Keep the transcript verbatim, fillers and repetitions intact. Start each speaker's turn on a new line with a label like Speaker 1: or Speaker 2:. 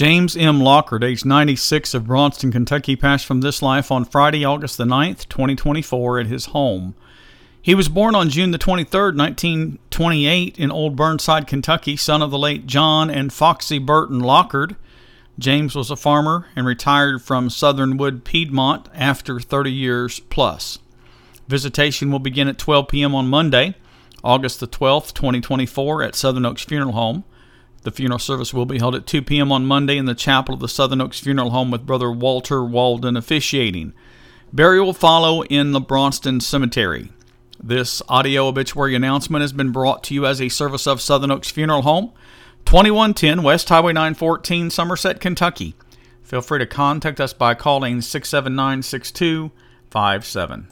Speaker 1: James M. Lockard, age ninety-six, of Braunston, Kentucky, passed from this life on Friday, August the ninth, twenty twenty-four, at his home. He was born on June the twenty-third, nineteen twenty-eight, in Old Burnside, Kentucky, son of the late John and Foxy Burton Lockard. James was a farmer and retired from Southern Wood, Piedmont, after thirty years plus. Visitation will begin at twelve p.m. on Monday, August the twelfth, twenty twenty-four, at Southern Oaks Funeral Home. The funeral service will be held at two p.m. on Monday in the chapel of the Southern Oaks Funeral Home, with Brother Walter Walden officiating. Burial will follow in the Braunston Cemetery. This audio obituary announcement has been brought to you as a service of Southern Oaks Funeral Home, twenty-one ten West Highway nine fourteen, Somerset, Kentucky. Feel free to contact us by calling six seven nine, six two five seven.